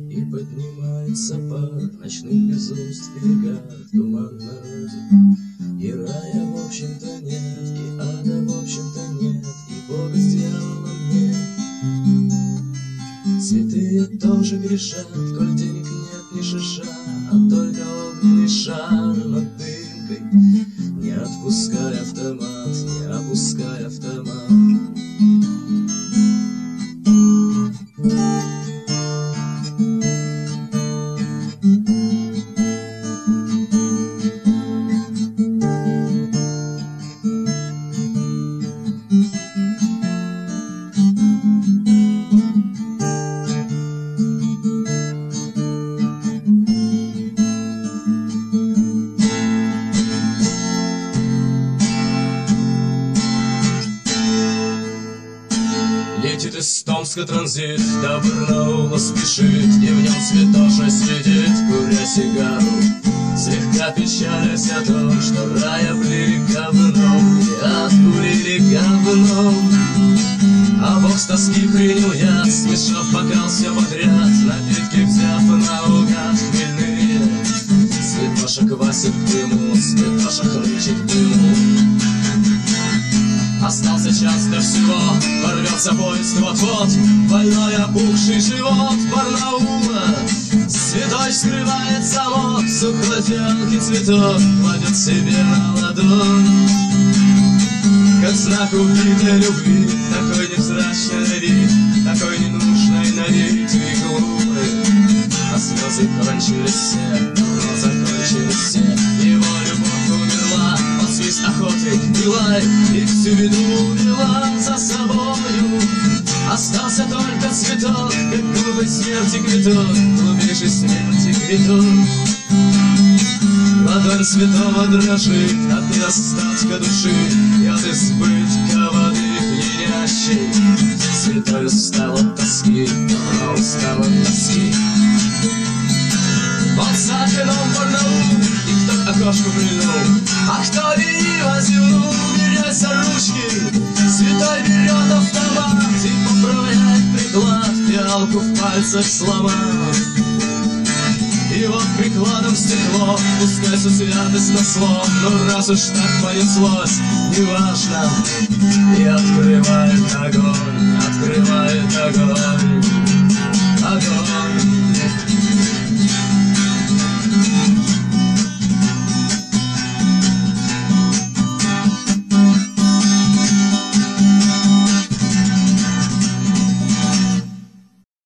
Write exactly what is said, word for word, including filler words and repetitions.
И поднимается пар ночных безумств берега, туман в народе. И рая в общем-то нет, и ада в общем-то нет, и Бога с дьяволом нет. Святые тоже грешат, коль денег нет ни шиша, а только огненный шар над дымкой. Не отпускай автомат, не опускай автомат. Летит из Томска транзит, до Барнаула спешит, и в нем святоша сидит, куря сигару, слегка печалясь о том, что рай облили говном и откурили говном. А Бог с тоски принял яд, смешав бокал все подряд, напитки взяв наугад хмельные. Святоша квасит дыму, святоша хрычет дыму. Остался час для всего, порвется поезд вот-вот, больной опухший живот Барнаула. Святой скрывает замок, сухофиалки цветок кладет себе на ладонь. Как знак убитой любви, такой невзрачный на вид, такой ненужной на вид и глупой. А слезы кончились все, но закончились все. Его любовь умерла, под свист охоты и лай, и всю беду увела за собою. Остался только цветок, как глупой смерти квиток, глупейшей смерти квиток. Ладонь святого дрожит от недостатка души и от избытка воды пьянящей. Святой устал от тоски, а устал от тоски. Вот за окном Барнаул, и кто к окошку прильнул, а кто лениво зевнул, берясь за ручки. Святой берет автомат и поправляет приклад, пиалку в пальцах сломав. И вот прикладом стекло, пускай всю святость на слов, но раз уж так понеслось, неважно. И открывает огонь, открывает огонь.